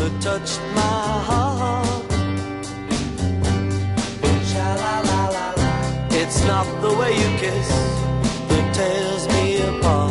that touched my heart. Sha-la-la-la-la. It's not the way you kiss that tears me apart.